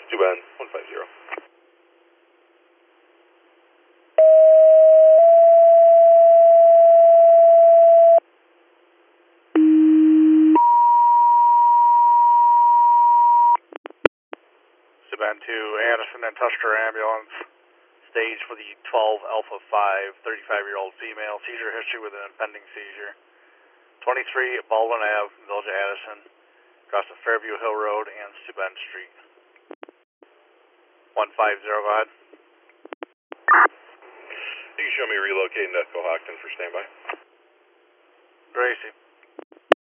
Stu Ben, 150. Stu Ben 2, Addison and Tuster ambulance. Stage for the 12 Alpha 5, 35-year-old female, seizure history with an impending seizure. 23 Baldwin Ave, Village of Addison, across the Fairview Hill Road and Steuben Street. 150, go ahead. You can show me relocating to Cohocton for standby. Gracie.